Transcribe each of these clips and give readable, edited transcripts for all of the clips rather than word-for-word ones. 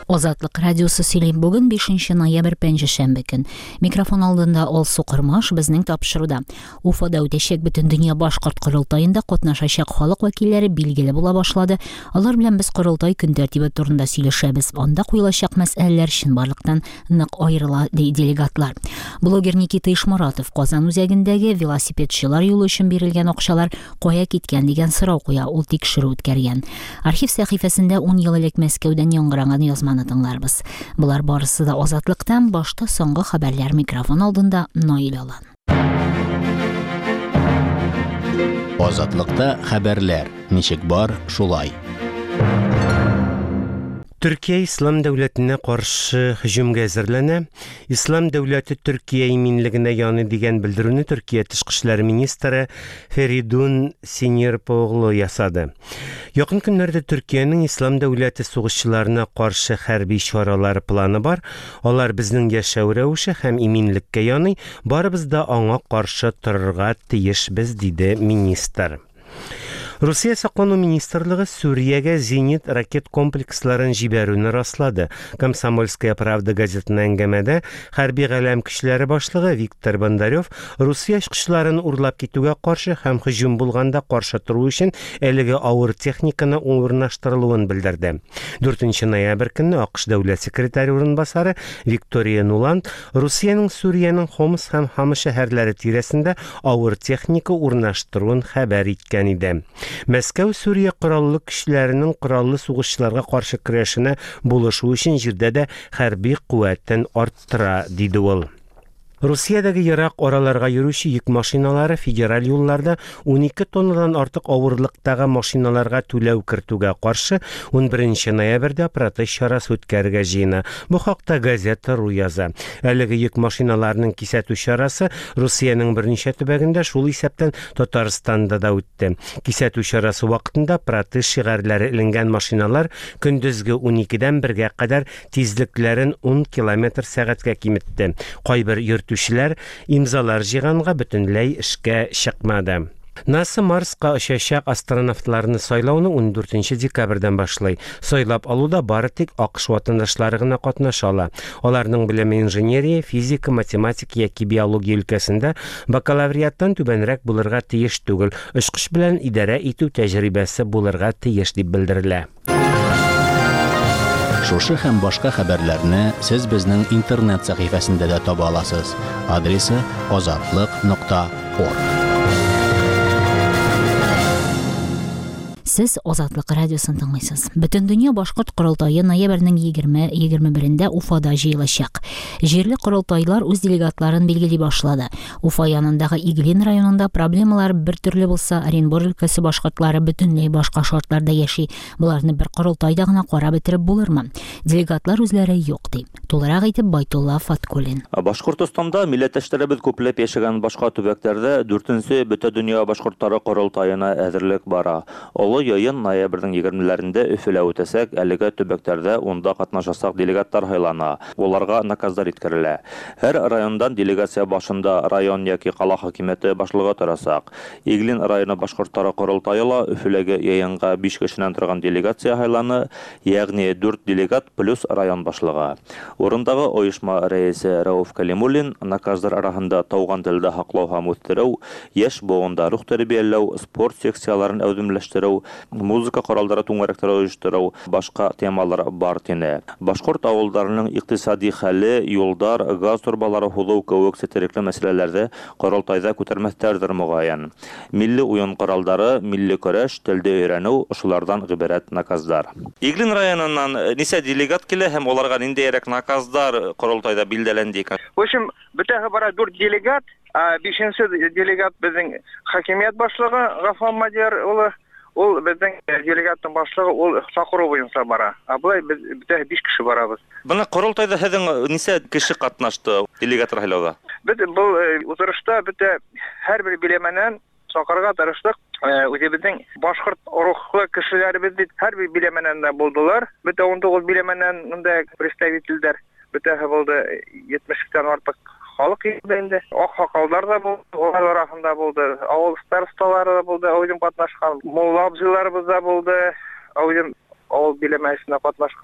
Азатлык радиосы сөйлим бүген 5 ноябрь пәнҗешәмбе көн. Микрофон алдында Алсу Кырмаш безнең тапшыруда. Уфада үтәчәк бөтен дөнья башкорт корылтаенда катнашачак халык вәкилләре билгеле була башлады. Алар белән без корылтай көн тәртибе турында сөйләшәбез. Анда куелачак мәсьәләләр чынбарлыктан нык аерыла делегатлар. Блогер Никита Ишмуратов Казан үзәгендәге велосипедчылар юлы өчен бирелгән акчалар кая киткән дигән сорау куя. Ул тикшерү үткәргән. Архив сәхифәсендә 10 ел элек Мәскәүдән яңгыраган язманы тыңларбыз. Булар барысы да Азатлыктан, башта соңгы хәбәрләр микрофон алдында Наил Алан. Азатлыкта хәбәрләр. Ничек бар, шулай. Төркия ислам дәүләтенә каршы һөҗүмгә әзерләнә. Ислам дәүләте Төркия иминлегенә яны дигән белдерүне Төркия тышкы эшләр министры Феридун Синерпоглу ясады. Якын көннәрдә Төркиянең ислам дәүләте сугышчыларына каршы хәрби чаралар планы бар. Алар безнең яшәү рәвеше һәм иминлеккә яный, барыбыз да аңа каршы торырга тиешбез, диде министр. Русия саклану министрлыгы Сүриягә зенит ракет комплексларын җибәрүне раслады. Комсомольская правда газетына әңгәмәдә хәрби галәм көчләре башлыгы Виктор Бондарев Русия ачкычларын урлап китүгә каршы һәм һөҗүм булганда каршы тору өчен әлеге авыр техниканы урнаштырылуын белдерде. 4 ноябрь көнне АКШ дәүләт секретаре урынбасары Виктория Нуланд Русиянең Сүриянең Хомс һәм Хама шәһәрләре тирәсендә авыр техника урнаштыруын хәбәр иткән иде. Мәскәү Сүрия кораллы көчләренең кораллы сугышчыларга каршы көрәшенә булышу өчен җирдә дә хәрби куәтен арттыра, диде ул. Русиядәге ерак араларга йөрүче йөк машиналары федераль юлларда 12 тоннадан артык авырлыктагы машиналарга түләү кертүгә каршы 11 ноябрьдә протест чарасы үткәрергә җыена. Бу хакта газета РУ яза. Әлеге йөк машиналарының кисәтү чарасы Русиянең берничә төбәгендә, шул исәптән Татарстанда да үтте. Кисәтү чарасы вакытында протест шигарләре эленгән машиналар көндезге 12-дән 1-гә кадәр тизлекләрен 10 км/сәгатькә киметте. Кайбер Түшілер имзалар җыйганга бөтенләй эшкә чыкмады. НАСА Марска очачак астронавтларны сайлауны 14 декабрьдән башлый. Сайлап алуда бары тик АКШ ватандашлары гына катнаша ала. Аларның белеме инженерия, физика, математика яки биология өлкәсендә бакалавриаттан түбәнрәк булырга тиеш түгел. Очкыш белән идарә итү тәҗрибәсе булырга тиеш дип белдерелә. Шушы һәм башка хәбәрләрне сез безнең интернет сәхифәсендә дә таба аласыз. Адресы azatlyk.org. Сез Азатлык радиосын тыңлыйсыз. Бөтен дөнья башкорт корылтайы ноябрьнең 20-21-дә Уфада җыелачак. Җирле корылтайлар үз делегатларын билгели башлады. Уфа янындагы Иглин районында проблемалар бер төрле булса, Оренбур өлкәсе башкортлары бөтенләй башка шартларда яши. Буларны бер корылтайда гына карап бетереп булырмы? Делегатлар үзләре юк ди. Тулырак әйтеп Байтулла Фаткулин. Башкортстанда милләттәшләребез күпләп яшәгән башка төбәкләрдә 4-нче бөтен дөнья башкортлары корылтаена әзерлек бара. Йыйын ноябрьнең 20-ләрендә Өфөлә үтәсәк, әлегә төбәкләрдә унда катнашасак делегаттар һайлана. Уларга наказлар иткәрелә. Һәр райондан делегация башында район яки кала хакимияте башлыгы торасак. Иглин районы башкортлары корылтайыла Өфөләгә йыйынга 5 кешенән торган делегация һайланы, ягъни 4 делегат плюс район башлыгы. Урындагы оешма рәисе Рауф Калимуллин наказлар арасында тауган телдә хаклау һәм үстерү, яшь буында рух тәрбияләү, спорт секцияларын әүдемләштерү, музыка коралдары туңарактары оештыру, башка темалар бар тине. Башкорт авылларының икътисади хәле, юлдар, газ турбалары хулау кебек сәтерекле мәсьәләләрдә корылтайда күтәрмәстәрдер мөгаен. Милли уен коралдары, милли көрәш, телдә өйрәнү, шулардан гыйбарәт наказлар. Иглин районыннан нисә делегат килә һәм аларга ниндәйрәк наказлар корылтайда билдәләнде икән? В общем, бөтәһе бара 4 делегат, 5-нче делегат безнең хакимият башлыгы Гафар Мадияр улы. Ул безнең делегаттың башлыгы, ул Сакыру буенча бара. Булай бөтәһе 5 кеше барабыз. Буны корылтайда һеҙҙең нисә кеше катнашты делегаттар һайлауда? Без бу утырышта бөтә һәрбер биләмәнән сакырга тырыштык. Үзебезнең башкорт рухлы кешеләребез бит һәрбер биләмәнән дә булдылар. Бөтә 19 биләмәнән монда представительләр бөтәһе булды, 70-тән артык халык инде. Ак хакалдар да булды, алар арасында булды, авыл старосталары да булды, өзем катнашкан, мулла абзыйларыбыз да булды, өзем авыл биләмәсенә катнашкан.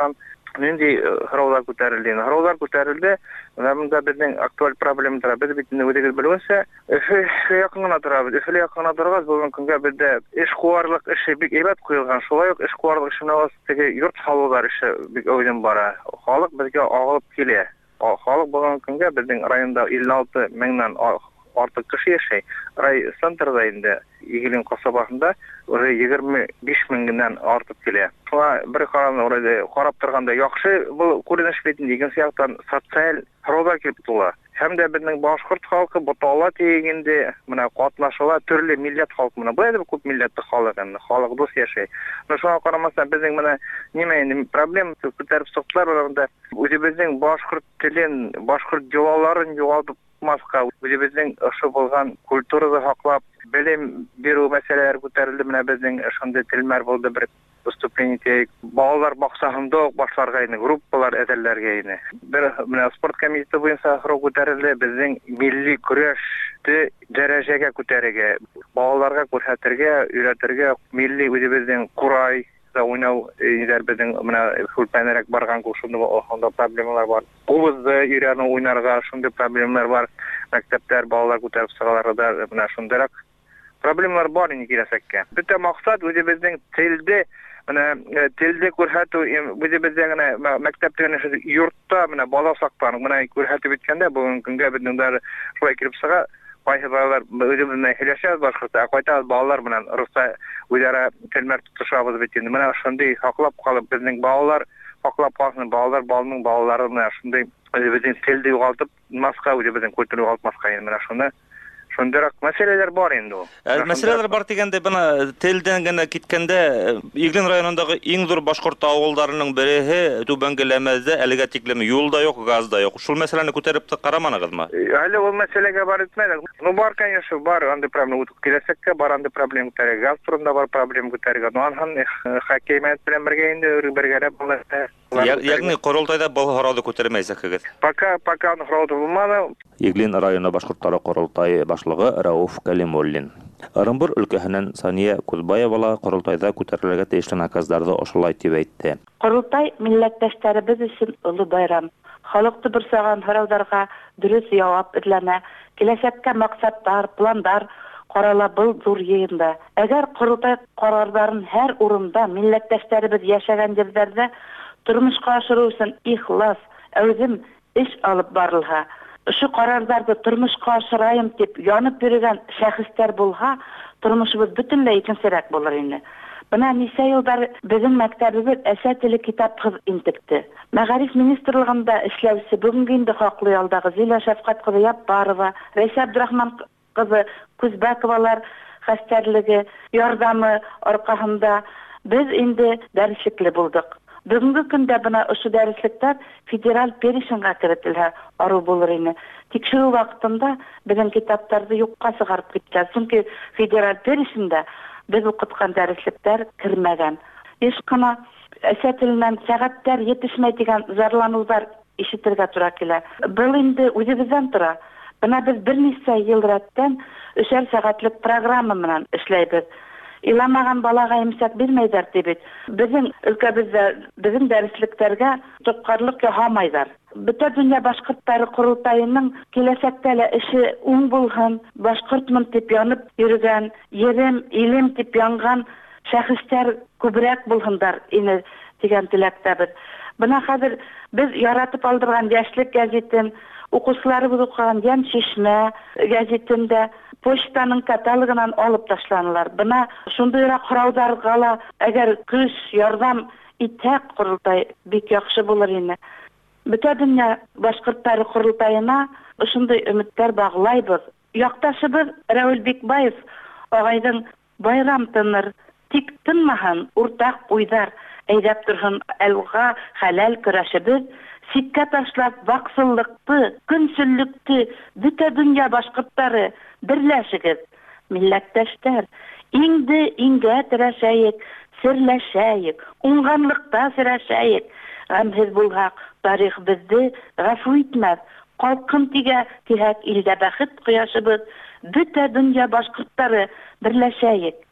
нинди һораулар күтәрелде. Һораулар күтәрелде. Монда безнең актуаль проблемалар без бит үзегез беләсез, Өфе якынына торабыз. Өфе якынына торгаз бүгенге көнгә бездә эш куарлык эше бик әйбәт куелган. Шулай ук эш куарлык эшенә теге йорт салулар эше бик әйдән бара. Халык безгә агылып килә. Халык бүгенге көнгә безнең районда 56 меңнән артык кеше яшәй. Рай центрда инде Игелин касабасында уже 25 меңнән артып килә. Шуңа бер карап торганда яхшы бу күренеш бит икенче яктан социаль һораулар килеп тула. Һәм дә безнең башкорт халкы бутала тигәндә менә катнашыла төрле милләт халкы менә бу күп милләтле халык инде халык дус яшәй. Шуңа карамастан безнең менә нимә проблема күтәреп соктылар анда үзебезнең башкорт телен, башкорт җылаларын югалтып маска үзебезнең ошо булган культураны хаклап белем бирү мәсьәләләре күтәрелде менә безнең шундый телмәр булды бер выступление балалар баксасында башларга инде группалар әзерләргә инде бер менә спорт комитеты буенча хөрү күтәрелде безнең милли көрәште дәрәҗәгә күтәрергә балаларга күрсәтергә өйрәтергә милли үзебезнең курай уйнау идәр безнең менә фулпанерак барган шундый проблемалар бар. Кубызды өйрәнү уйнарга шундый проблемалар бар. Мәктәптәр балалар күтәреп чыгалар да менә шундыйрак проблемалар бар инде киләсәккә. Бөтен максат үзебезнең телдә менә телдә күрсәтү үзебезнең мәктәптә йортта менә бала сактан менә күрсәтеп иткәндә бүгенге көнгә безнең шулай кирип чыга. Кайсы балалар үзебезнең һәләшәбез башкорта, кайта балалар белән руста үзара телмәр тотышабыз бит инде. Менә шундый хаклап калып безнең балалар хаклап калсын, балаларның балалары менә шундый үзебезнең телдә югалтып маска үзебезнең культура югалтмаска инде менә шуны. Шундыйрак мәсьәләләр бар инде ул. Мәсьәләләр бар дигәндә бына телдән генә киткәндә Иглин районындагы иң зур башкорт авылларының береһе Түбәнгеләмәздә әлегә тиклем юл да юк, газ да юк. Шул мәсьәләне күтәреп караманыгызмы? Әле ул мәсьәләгә бар итмәдек. Бар, конечно, бар андый проблема киләсәккә бар андый проблема күтәрергә. Газ турында бар проблема күтәрергә. Аннан хакимият белән бергә инде бергә булмаса. Ягъни Корылтайда бу һорауды күтәрмәйсезгез. Пока һорау булмады. Иглин районы башкортлары Корылтай башлыгы Рауф Калимуллин. Орынбур өлкәһенең Сания Кузбаева Корылтайда күтәрелергә тиешле наказларда ошолай дип әйтте. Корылтай милләттәшләребез өчен улы байрам. Халыкты борсаган һорауларга дөрес җавап эзләнә. Киләчәккә максатлар, планнар карала был зур йыйында. Әгәр Корылтай карарларын һәр урында милләттәшләребез яшәгән җирләрдә тормышка ашыру өчен ихлас, әүзем эш алып барылһа, шу карарларды тормышка ашырайым дип янып йөргән шәхестәр булһа, тормышыбыз бөтенләй икенчерәк булыр инде. Бына ничә елдар безнең мәктәбебез әсә теле китапсыз интекте. Мәгариф министрлыгында эшләүче бүгенге инде хаклы ялдагы Зилә Шәфкать кызы Яппарова, Рәйсә Абдрахман кызы Күзбәковалар хәстәрлеге ярдәме аркасында без инде дәреслекле булдык. Бүгенге көндә бына ошо дәреслектәр федераль переченьгә кертелә, ару булыр ине. Тикшерү вакытында безнең китапларны юкка чыгарып киткән, чөнки федераль переченьдә без укыткан дәреслектәр кирмәгән. Еш кына әсә теленнән сәгатьләр yetişмәй дигән зарланулар ишетергә туры килә. Бу инде үзебездән тора. Бына без берничә ел рәттән 3 сәгатьлек программа белән эшләйбез. Иламаган балага имсак бирмәйдәр дип. Безнең өлкәбездә безнең дәреслектәргә тоткарлык яһамайдар. Бөтен дөнья башкортлары Корылтайының киләчәктә лә эше уң булһын, башкортмын дип янып йөргән, ерем, илем дип янган шәхестәр күбрәк булһындар ине дигән теләктәбез. Бына хәзер без яратып алдырган яшьлек гәзитен, укучыларыбыз укыган Ян Чишмә гәзитендә почтаның каталогынан алып ташланалар. Бына шундыйрак һорауларга ла әгәр көч, ярдәм итсәк Корылтай бик яхшы булыр ине. Бөтен дөнья башкортлары Корылтайына шундый өметләр баглайбыз. Якташыбыз Рәүл Бикбаев агайның байрам тыныр, тик тынмаһын уртак уйдар, әйдәп торһын әлга хәләл көрәшебез. Сиккә ташлап ваксыллыкты, көнсөллүкте, бөтен дөнья башкортлары берләшегез. Милләттәшләр, инде иңгә тирәшәйек, серләшәйек, уңганлыкта серләшәйек. Гамһез булгак тарих безне гафу итмәс. Калкын тигә кирәк илдә бәхет кояшыбыз, бөтен дөнья башкортлары берләшәйек.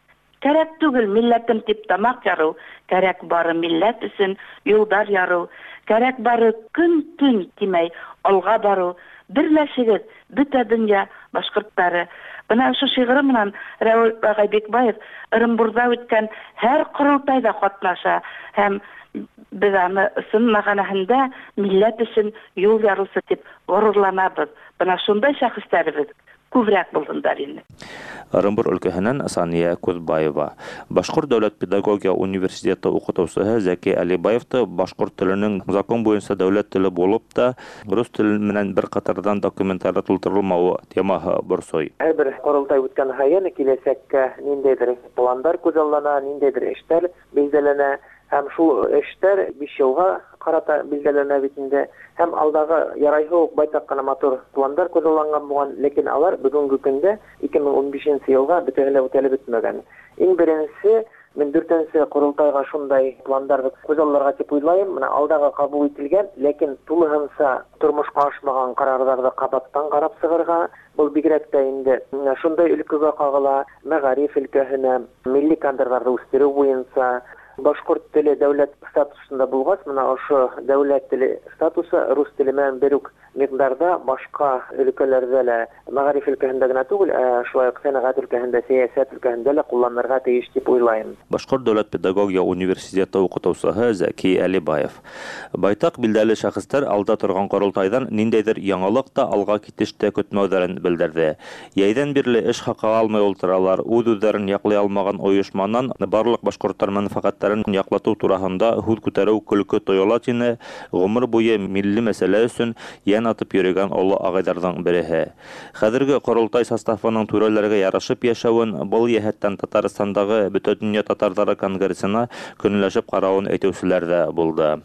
Кәрәк түгел милләтем дип тамак яру, кәрәк бары милләт өчен юлдар яру, кәрәк бары көн-төн тимәй алга бару. Берләшегез, бөтә дөнья башкортлары. Бына шу шигыре менән Рәүл Гайбекбаев Ырымбурда үткән һәр корылтайда катнаша һәм без аны сын мәгънәһендә милләт өчен юл ярысы дип горурланабыз. Бына шундай шәхесләрбез күбрәк булдылар инде. Ырымбур өлкәһенән Сания Күзбаева. Башкорт дәүләт педагогия университеты укытучысы Зәки Алибаевты башкорт теленең закон буенча дәүләт теле булып та рус теле менән бер катардан документлар тултырылмавы темаһы борсой. Һәр корылтай үткән һайын киләчәккә ниндидер пландар күзаллана, ниндидер эшләр билгеләнә. Һәм шул эштәр 5 елга карата билгеләнә бит инде. Һәм алдагы ярайгы ук байтак кына матур пландар күзалланган булган, ләкин алар бүгенге көндә 2015 елга бөтенләй үтәлеп бетмәгән. Иң беренче мен 4нче курултайга шундай пландар күзалларга дип уйлайм. Менә алдагы кабул ителгән, ләкин тулыгынча тормышка ашмаган карарларда кабаттан карап сыгырга бу бигрәк тә инде шундай өлкәгә кагыла, мәгариф өлкәһенә, милли кадрларны үстерү буенча башкорт теле дәүләт статусында булгач, менә ошо дәүләт теле статусы рус теле менән берүк микъдарда башка өлкәләрдә лә мәгариф өлкәһендә генә түгел, шулай ук сәнәгать өлкәһендә, сәясәт өлкәһендә лә кулланырга тиеш дип уйлайм. Башкорт дәүләт педагогия университеты укытучысы Зәки Алибаев. Байтак билдәле шәхесләр алда торган корылтайдан ниндәйдер яңалык та алга китештә көтмәүләрен белдерде. Яйдан бирле эш хакы алмый ултыралар, үз-үзләрен яклый алмаган оешманнан барлык башкортлар мәнфәгатьләрен яклату турында һүз күтәрү көлке тоела тине, гомер буе милли мәсьәлә өчен ян атып йөргән олы агайдардан береһе. Хәзерге корылтай составының түрәләргә ярашып яшәвен бул яһәттән Татарстандагы бөтен дөнья татарлары конгрессына көнләшеп каравын әйтүчеләр дә булды.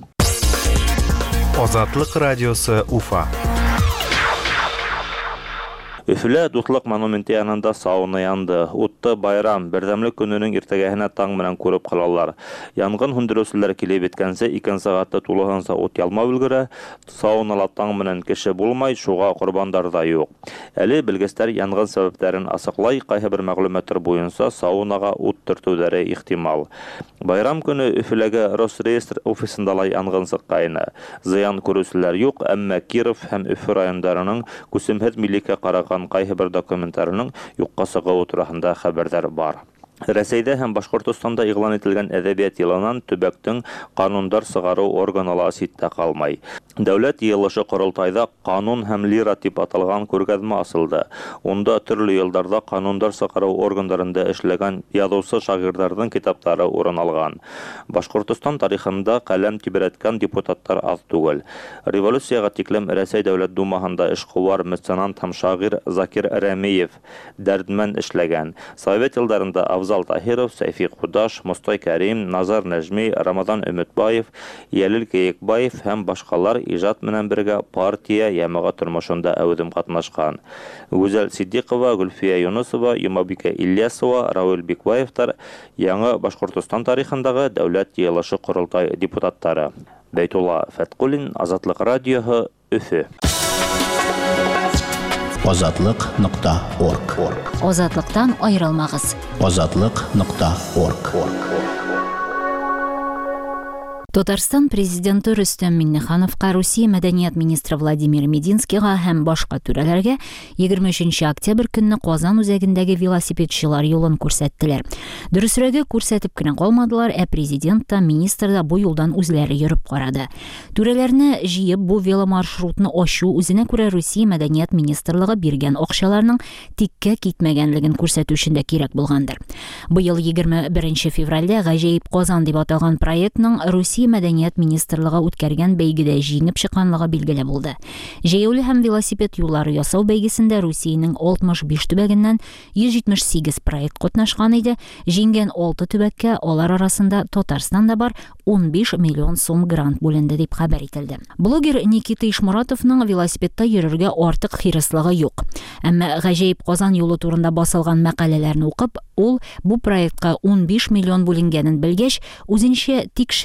Азатлык радиосы Уфа. Өфөлә Дуслык монументы янында сауна янды. Утты байрам, бердәмлек көненең иртәгәһенә таң белән күреп калалар. Янгын хөндерүчеләр килеп беткәнсә 2 сәгатьтә тулыгынса ут ялмау өлгерә. Саунала таң белән кеше булмай, шуга корбандар да юк. Әле белгечләр янгын сәбәпләрен асыклай, кайһы бер мәгълүматлар буенча саунага ут төртүләре ихтимал. Байрам көне Өфөләгә Росреестр офисында янгын сыккайны. Зыян күрүчеләр юк, әмма Киров һәм Өфө районнарының күсемһез миллеккә караган кайһы бер документларының юкка сыгуы турында хәбәрдар бар. Рәсәйдә һәм Башкортстанда игълан ителгән әдәбият елынан төбәктең канундар сыгару органы ситтә калмай. Дәүләт йыелышы корылтайда канун һәм лира дип аталган күргәзмә асылды. Онда төрле елларда канундар сыгару органнарында эшләгән язучы шагыйрьләрнең китаплары урын алган. Башкортстан тарихында каләм тибрәткән депутаттар аз түгел. Революциягә тиклем Рәсәй дәүләт думаһында эшкуар меценат һәм шагыйрь Закир Рәмиев дәрдмән эшләгән. Совет елларында Авзал Таһиров, Сәйфи Кудаш, Мостай Кәрим, Назар Нәҗми, Рамазан Өметбаев, Ялил Кәекбаев һәм башкалар иҗат менән бергә партия ямагы тормышында әүдем катнашкан. Гүзәл Сиддиқова, Гөлфия Юнусова, Юмабика Ильясова, Рауил Бикбаевтар яңа Башкортстан тарихындагы дәүләт йыелышы корылтай депутаттары. Бәйтулла Фәткулин, Азатлык радиоһы, Өфө. Азатлык.орг. Азатлыктан айрылмагыз. Азатлык.орг. Татарстан президенты Рөстәм Миңнехановка, Русия мәдәният министры Владимир Мединскийга һәм башка түрәләргә 23 октябрь көнне Казан үзәгендәге велосипедчылар юлын күрсәттеләр. Дөресрәге күрсәтеп кенә калмадылар, президент та, министр да бу юлдан үзләре йөреп карады. Түрәләрне җыеп бу веломаршрутны ачу үзенә күрә Русия мәдәният министрлыгы биргән акчаларның тиккә китмәгәнлеген күрсәтү өчен дә кирәк булгандыр. Быел 21 февральдә Гаҗәеп Казан дип аталган проектның Русия мәдәният министрлыгы үткәргән бәйгедә җиңеп чыкканлыгы билгеле булды. Җәяүле һәм велосипед юллары ясау бәйгесендә Русиянең 65 төбәгеннән 178 проект катнашкан иде. Җиңгән 6 төбәккә, алар арасында Татарстан да бар, 15 миллион сум грант бүленде дип хәбәр ителде. Блогер Никита Ишмуратовның велосипедта йөрергә артык хирыслыгы юк. Әмма Гаҗәеп Казан юлы турында басылган мәкаләләрне укып, ул бу проектка 15 миллион бүленгәнен белгәч, үзенчә тикшеренү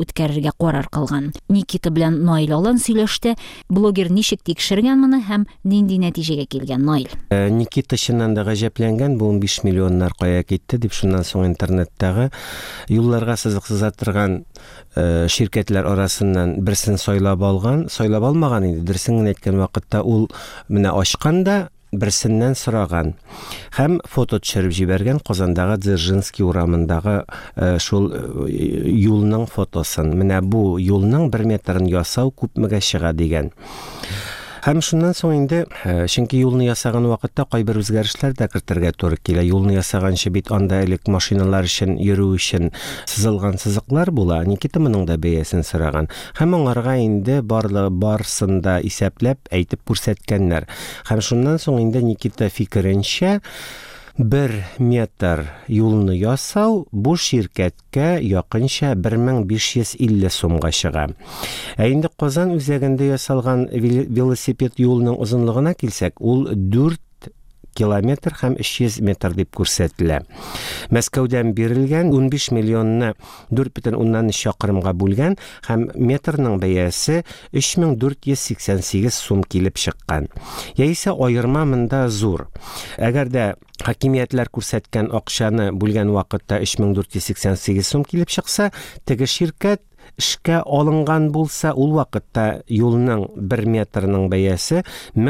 үткәрергә карар кылган. Никита белән Наил Алан сөйләште. Блогер ничек тикшергән моны һәм нинди нәтиҗәгә килгән, Наил? Никита чыннан да гаҗәпләнгән, бу 15 миллионнар кая китте дип, шуннан соң интернеттагы юлларга сызык торган şirketler arasından birisini soylab almagan idi. Дөресен әйткән вакытта ул менә ачкан да берсеннән сораган. Һәм фото төшереп җибәргән Казандагы Дзержинский урамындагы шул юлның фотосын. Менә бу юлның 1 метрын ясау күпмегә чыга дигән. Һәм шуннан соң инде, чөнки юлны ясаган вакытта кайбер үзгәрешләр дә кертергә туры килә. Юлны ясаганчы бит анда элек машиналар өчен йөрү өчен сызылган сызыклар була. Никита моның да бәясен сораган. Һәм аңарга инде барсын да исәпләп әйтеп күрсәткәннәр. Һәм шуннан соң инде Никита фикеренчә 1 метр юлны ясау бу şirkeткә якынча 1550 сумга чыга. Инде Казан үзәгендә ясалган велосипед юлының озынлыгына килсәк, ул 4 километр һәм 300 метр дип күрсәтелә. Мәскәүдән бирелгән 15 миллионны 4,3 чакрымга бүлгән һәм метрның бәясе 3488 сум килеп чыккан. Яисә аерма монда зур. Әгәр дә хакимиятләр күрсәткән акчаны бүлгән вакытта 3488 сум килеп чыкса, теге şirket эшкә алынган булса, ул вакытта юлның 1 метрның бәясе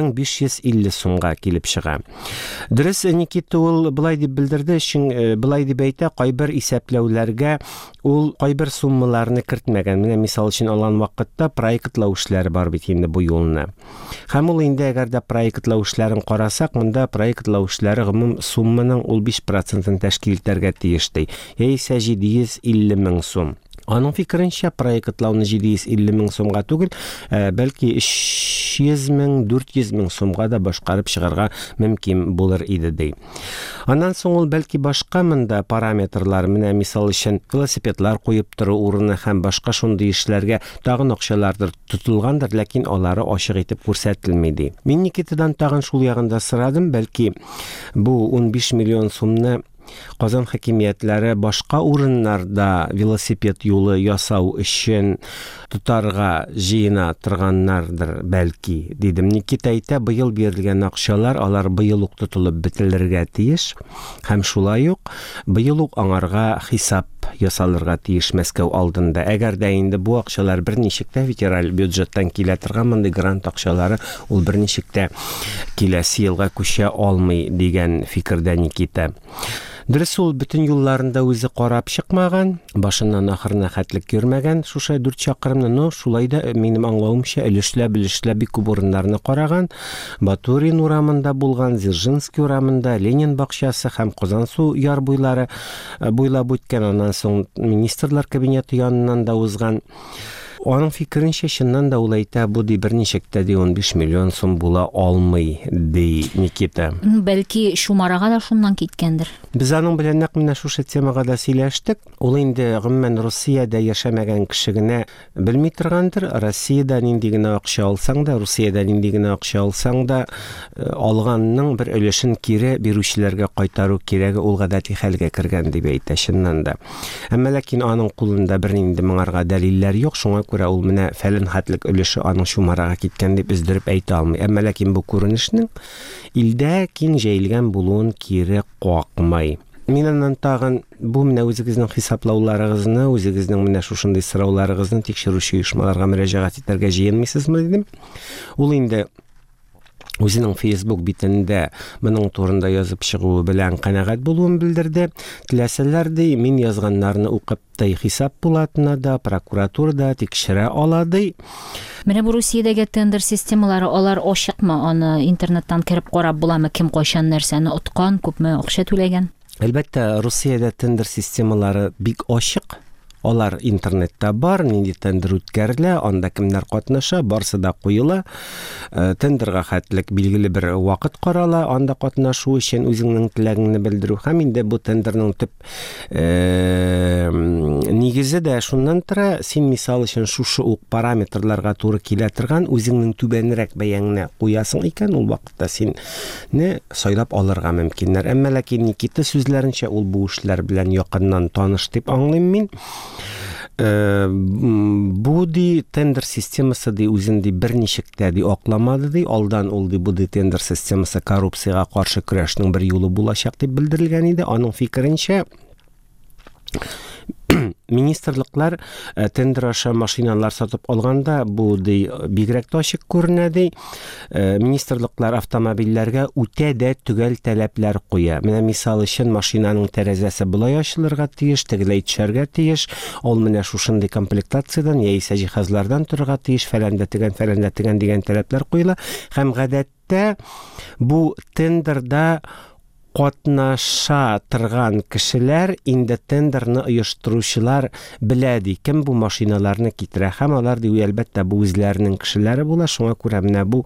1550 сумга килеп чыга. Дөрес, Никита ул булай дип белдерде, булай дип әйтә, кайбер исәпләүләргә ул кайбер суммаларны кертмәгән. Менә мисал өчен алган вакытта проектлау эшләре бар бит инде бу юлны. Һәм ул инде әгәр дә проектлау эшләрен карасак, монда проектлау эшләре гомум сумманың 5%-ын тәшкил итәргә тиеш ди. Яисә 750 мең сум. Аның фикеренчә, проектлауны 750 мең сумга түгел, бәлки 300 мең, 400 мең сумга да башкарып чыгарга мөмкин булыр иде ди. Аннан соң ул бәлки башка монда параметрлар, менә мисал өчен велосипедлар куеп тору урыны һәм башка шундый эшләргә тагын акчалардыр тотылгандыр, ләкин алары ачык итеп күрсәтелми ди. Мин Никитадан тагын шул ягында сорадым, бәлки бу 15 миллион сумны Казан хакимиятләре башка урыннарда велосипед юлы ясау өчен тутарга җыена торганнардыр бәлки, дидем. Никита әйтә, быел бирелгән акчалар алар быел ук тотылып бетелергә тиеш, һәм шулай ук быел ук аңарга хисап ясалырга тиеш Мәскәү алдында. Әгәр дә инде бу акчалар берничек тә федераль бюджеттан килә торган мондый грант акчалары, ул берничек тә киләсе елга күчә алмый дигән фикердә Никита. Дөрес, ул бөтен юлларында үзе карап чыкмаган, башыннан ахырына хәтлек йөрмәгән, шуша 4 чакрымны, но шулай да минем аңлавымча өлешләп бик күп урыннарны караган. Батурин урамында булган, Дзержинский урамында, Ленин бакчасы һәм Казан су яр буйлары буйлап үткән, аннан соң министрлар кабинеты яныннан да узган. Аның фикеренчә, чыннан да ул әйтә, бу ди берничек тә 15 миллион сум була алмый ди Никита. Бәлки Шумарага да шуннан киткәндер. Без аның белән нәкъ менә шушы темага да сөйләштек. Ул инде гомумән Россиядә яшәмәгән кеше генә белми торгандыр. Россиядә нинди генә акча алсаң да, Россиядә нинди генә акча алсаң да, алганның бер өлешен кире бирүчеләргә кайтару кирәге ул гадәти хәлгә кергән дип әйтә чыннан да. Әмма ләкин аның кулында бер нинди моңарга дәлилләр юк, шуңа күрә ул менә фәлән хәтлек өлеше аның Шумарага киткән дип өздереп әйтә алмый. Әмма ләкин бу күренешнең илдә киң җәелгән булуын кире какмый. Мин аннан тагын бу менә үзегезнең хисаплауларыгызны, үзегезнең менә шушындый сорауларыгызны тикшерүче оешмаларга мөрәҗәгать итәргә җыенмыйсызмы дидем. Ул инде үзенең Facebook битендә моның турында язып чыгуы белән канәгать булуын белдерде. Теләсәләр ди, мин язганнарны укып хисап булатына да, прокуратурада тикшерә ала ди. Менә бу Русиядәге тендер системалары, алар ачыкмы? Аны интернеттан кирип карап буламы? Кем кайчан нәрсәне уткан, күпме акча түләгән? Әлбәттә, Русиядә тендер системалары бик ачык. Алар интернетта бар, нинди тендер үткәрелә, анда кемнәр катнаша, барсы да куела. Тендерга хәтлек билгеле бер вакыт карала, анда катнашу өчен үзеңнең теләгеңне белдерү. Һәм инде бу тендерның төп нигезе дә шуннан тора, син мисал өчен шушы ук параметрларга туры килә торган үзеңнең түбәнрәк бәяңне куясың икән, ул вакытта син не сайлап алырга мөмкиннәр. Әмма ләкин Никита сүзләренчә ул бу эшләр белән якыннан таныш дип аңлыйм мин. Бу ди тендер системасы ди үзенди бер ничектә ди акламады ди. Алдан ул ди бу ди тендер системасы коррупцияга каршы көрәшнең бер юлы булачак дип белдерелгән иде. Аның фикеренчә, министрлыклар тендер аша машиналар сатып алганда бу ди бигрәк тә ачык күренә ди. Министрлыклар автомобильләргә үтә дә төгәл таләпләр куя. Менә мисал өчен машинаның тәрәзәсе булай ачылырга тиеш, тегеләй төшәргә тиеш. Ул менә шушындый комплектациядән яисә җиһазлардан торырга тиеш, фәләндә тегән дигән таләпләр куела. Һәм гадәттә бу тендерда катнаша торган кешеләр инде тендерны оештыручылар белә ди, кем бу машиналарны китерә. Һәм алар ди әлбәттә бу үзләренең кешеләре була. Шуңа күрә менә бу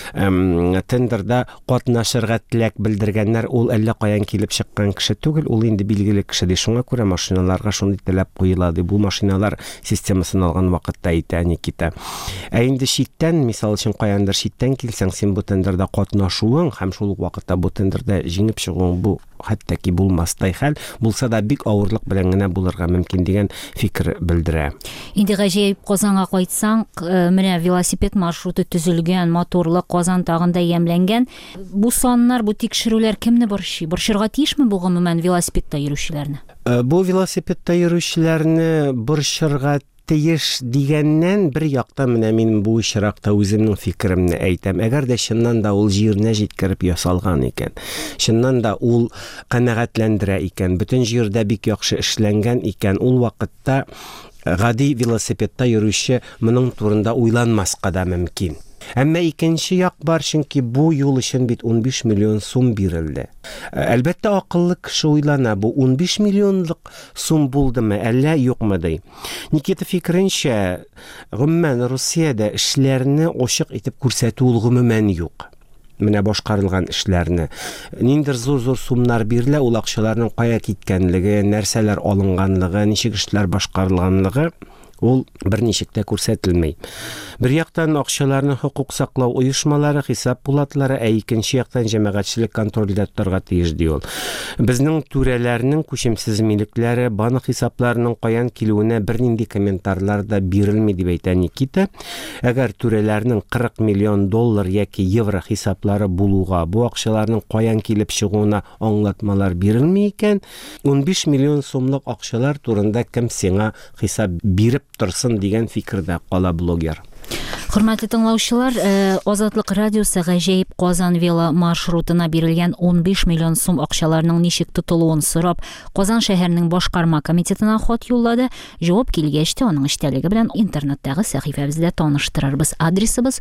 тендерда катнашырга теләк белдергәннәр ул әллә каян килеп чыккан кеше түгел, ул инде билгеле кеше ди. Шуңа күрә машиналарга шундый таләп куела ди. Бу машиналар системасын алган вакытта китә. Ә инде читтән, мисал өчен каяндыр читтән килсәң, син бу тендерда катнашуың һәм шул ук вакытта бу тендерда җиңеп чыгуың бу хәтта ки булмастай хәл булса да бик авырлык белән генә булырга мөмкин дигән фикер белдерә. Инде гаҗәеп Казанга кайтсаң, менә велосипед маршруты төзелгән, моторлы Казан тагында ямләнгән. Бу саннар, бу тикшерүләр кемне борчый? Борчырга тиешме бу гомумән велосипедта йөрүчеләрне? Бу велосипедта йөрүчеләрне борчырга тиеш дигәннән бер якта менә мин бу очракта үземнең фикеремне әйтәм. Әгәр дә чыннан да ул җиренә җиткереп ясалган икән, чыннан да ул канәгатьләндерә икән, бөтен җирдә бик яхшы эшләнгән икән, ул вакытта гади велосипедта йөрүче моның турында уйланмаска да мөмкин. Әмма икенче як бар, чөнки бу юл өчен бит 15 миллион сум бирелде. Әлбәттә акыллы кеше уйлана, бу 15 миллионлык сум булдымы, әллә юкмы ди. Никита фикеренчә, гомумән Русиядә эшләрне ачык итеп күрсәтү ул гомумән юк. Менә башкарылган эшләрне ниндер зур сумнар бирелә, ул акчаларның кая киткәнлеге, нәрсәләр алынганлыгы, ничек эшләр башкарылганлыгы ул берничек тә күрсәтелмәй. Бер яктан акчаларны хукук саклау оешмалары хисап булатлары, ә икенче яктан җәмәгатьчелек контрольдә торырга тиеш ди ул. Безнең түрәләрнең күчемсез милекләре, банк хисапларының каян килүенә бернинди комментарлар да бирелми дип әйтә Никита. Әгәр түрәләрнең 40 миллион доллар яки евро хисаплары булуга, бу акчаларның каян килеп чыгуына аңлатмалар бирелми икән, 15 миллион сумлык акчалар турында кем сиңа хисап биреп торсын дигән фикердә кала блогер. Хөрмәтле тыңлаучылар, Азатлык радиосы гаҗәеп Казан вело маршрутына бирелгән 15 миллион сум акчаларның ничек тотылуын сорап, Казан шәһәренең башкарма комитетына хат юллады. Җавап килгәч тә аның эчтәлеге белән интернеттагы сәхифәбездә таныштырырбыз. Адресыбыз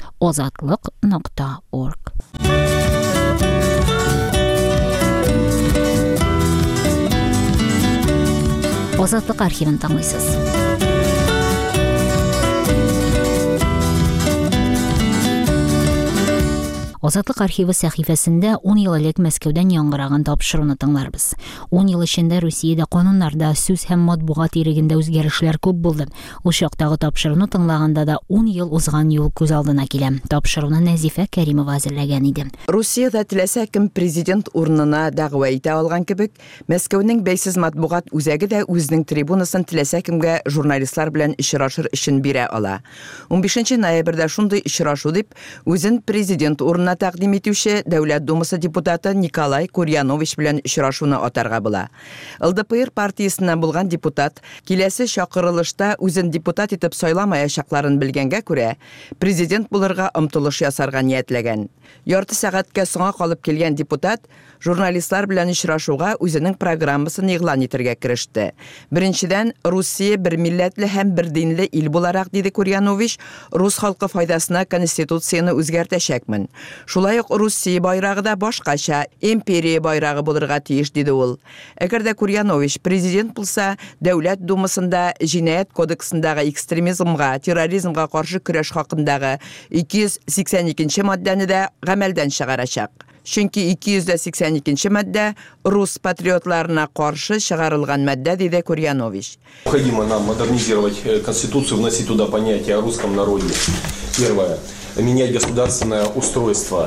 azatlyk.org. Азатлык архивын тыңлыйсыз. Азатлык архивы сәхифәсендә 10 ел элек Мәскәүдән яңгыраган тапшыруны тыңларбыз. 10 ел эчендә Русиядә кануннарда, сүз һәм матбугат ирегендә үзгәрешләр күп булды. Ул чактагы тапшыруны тыңлаганда да 10 ел узган юл күз алдына килә. Тапшыруны Нәзифә Кәримова әзерләгән иде. Русиядә теләсә кем президент урынына дәгъва итә алган кебек, Мәскәүнең бәйсез матбугат үзәге дә үзенең трибунасын теләсә кемгә журналистлар белән очрашыр өчен бирә ала. 15 ноябрьдә шундый очрашу дип үзен президент урынына тәкъдим итүче Дәүләт Думасы депутаты Николай Курьянович белән очрашуны атарга була. ЛДПР партиясеннән булган депутат киләсе чакырылышта үзен депутат итеп сайламаячакларын белгәнгә күрә, президент булырга омтылыш ясарга ниятләгән. Ярты сәгатькә соңга калып килгән депутат журналистлар белән очрашуга үзенең программасын игълан итәргә кереште. Беренчедән, Русия бер милләтле һәм бер динле ил буларак, диде Курьянович, рус халкы файдасына конституцияны үзгәртәчәкмен. Шулай ук Русия байрагы да башкача, империя байрагы булырга тиеш, диде ул. Әгәр дә Курьянович президент булса, Дәүләт Думасында Җинаят кодексындагы экстремизмга, терроризмга каршы көрәш хакындагы 282 маддәне дә гамәлдән чыгарачак. Чөнки 282 маддә рус патриотларына каршы чыгарылган маддә, диде Курьянович. Необходимо нам модернизировать Конституцию, вносить туда понятие о русском народе. Первое. Менять государственное устройство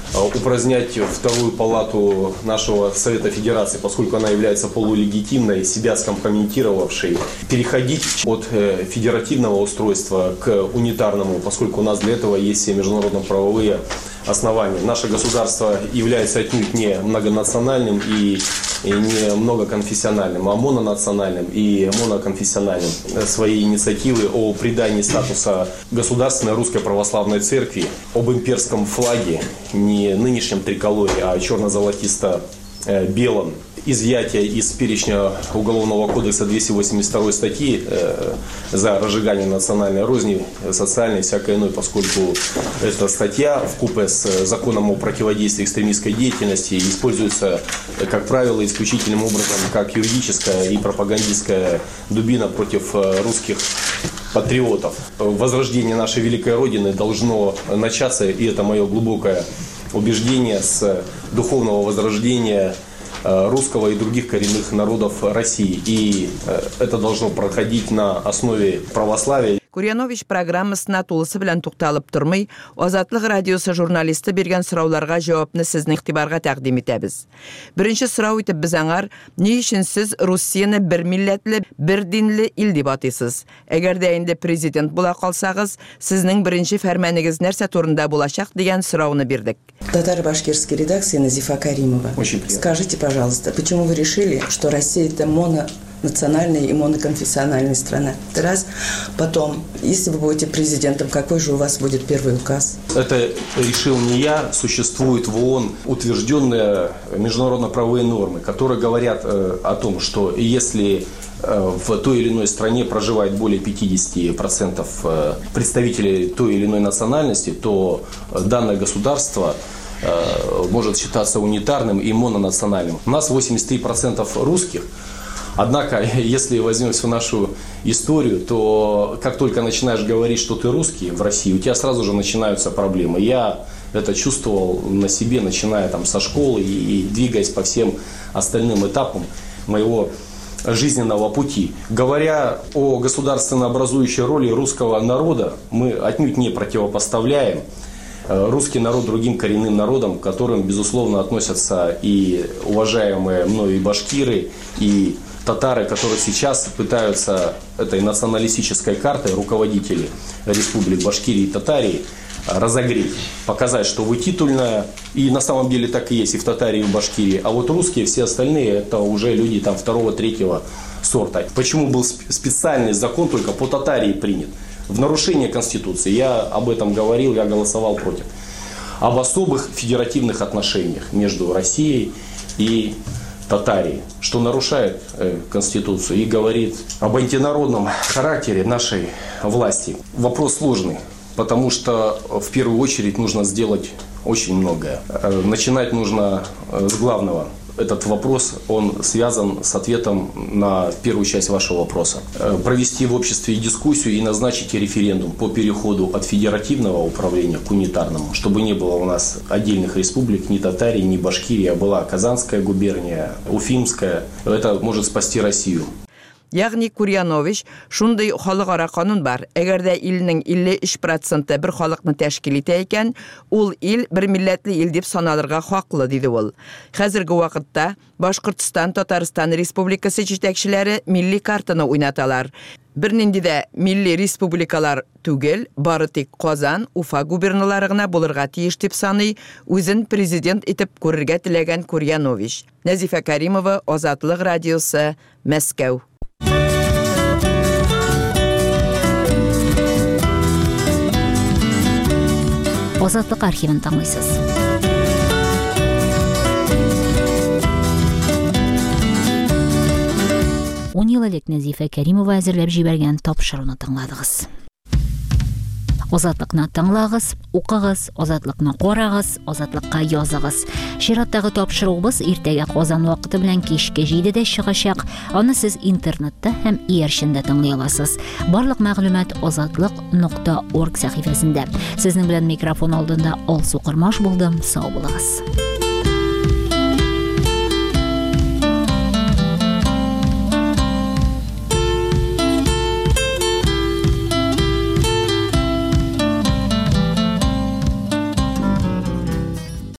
упразднять вторую палату нашего Совета Федерации, поскольку она является полулегитимной, себя скомпрометировавшей, переходить от федеративного устройства к унитарному, поскольку у нас для этого есть все международно-правовые основания. Наше государство является отнюдь не многонациональным и не многоконфессиональным, а мононациональным и моноконфессиональным. Свои инициативы о придании статуса Государственной Русской Православной Церкви, об имперском флаге, не нынешнем триколоре, а черно-золотисто-белом, изъятие из перечня Уголовного кодекса 282 статьи за разжигание национальной розни, социальной и всякой иной, поскольку эта статья вкупе с законом о противодействии экстремистской деятельности используется, как правило, исключительным образом как юридическая и пропагандистская дубина против русских патриотов. Возрождение нашей великой Родины должно начаться, и это мое глубокое убеждение, с духовного возрождения русского и других коренных народов России. И это должно проходить на основе православия. Курьянович программасына тулысы белән тукталып тормый, Азатлык радиосы журналисты биргән сорауларга җавапны сезнең игътибарга тәкъдим итәбез. Беренче сорау итеп без аңар: ни өчен сез Россияны бер милләтле, бер динле ил дип атыйсыз? Әгәр дә инде президент була калсагыз, сезнең беренче фәрманегез нәрсә турында булачак дигән сорауны бирдек. Татаро-башкирский редакция Назифа Каримова. Скажите, пожалуйста, почему вы решили, что Россия это мононациональная и моноконфессиональная страна? Это раз. Потом, если вы будете президентом, какой же у вас будет первый указ? Это решил не я. Существуют в ООН утвержденные международно-правовые нормы, которые говорят о том, что если в той или иной стране проживает более 50% представителей той или иной национальности, то данное государство может считаться унитарным и мононациональным. У нас 83% русских. Однако, если возьмем всю нашу историю, то как только начинаешь говорить, что ты русский в России, у тебя сразу же начинаются проблемы. Я это чувствовал на себе, начиная там со школы и двигаясь по всем остальным этапам моего жизненного пути. Говоря о государственно-образующей роли русского народа, мы отнюдь не противопоставляем русский народ другим коренным народам, к которым, безусловно, относятся и уважаемые мною и башкиры, и татары, которые сейчас пытаются этой националистической картой, руководители республик Башкирии и Татарии, разогреть, показать, что вы титульная, и на самом деле так и есть и в Татарии, и в Башкирии, а вот русские, все остальные, это уже люди там второго, третьего сорта. Почему был специальный закон только по Татарии принят? В нарушение Конституции, я об этом говорил, я голосовал против. Об особых федеративных отношениях между Россией и Татарией, что нарушает Конституцию и говорит об антинародном характере нашей власти. Вопрос сложный. Потому что в первую очередь нужно сделать очень многое. Начинать нужно с главного. Этот вопрос, он связан с ответом на первую часть вашего вопроса. Провести в обществе дискуссию и назначить референдум по переходу от федеративного управления к унитарному, чтобы не было у нас отдельных республик, ни Татарии, ни Башкирии, а была Казанская губерния, Уфимская. Это может спасти Россию. Ягъни Курьянович, шундый халыкара канун бар. Әгәр дә илнең 53% бер халыкны тәшкил итә икән, ул ил бер милләтле ил дип саналырга хаклы, диде ул. Хәзерге вакытта Башкортстан, Татарстан Республикасы җитәкчеләре милли картаны уйнаталар. Бернинди дә милли республикалар түгел, бары тик Казан, Уфа губерналары гына булырга тиеш дип саный үзен президент итеп күрергә теләгән Курьянович. Назифа Каримова, Азатлык радиосы, Мәскәү. Азатлык архивын тыңлыйсыз. Он ел элек Назифа Каримова әзерләп җибәргән тапшыруны тыңладыгыз. Азатлыкны тыңлагыз, укыгыз, азатлыкны карагыз, азатлыкка языгыз. Чираттагы тапшыруыбыз иртәгә Казан вакыты белән кичке 7дә чыгачак. Аны сез интернетта һәм иярчендә тыңлый аласыз. Барлык мәгълүмат azatlyk.org сәхифәсендә. Сезнең белән микрофон алдында Алсу Кырмаш булдым. Сау булыгыз.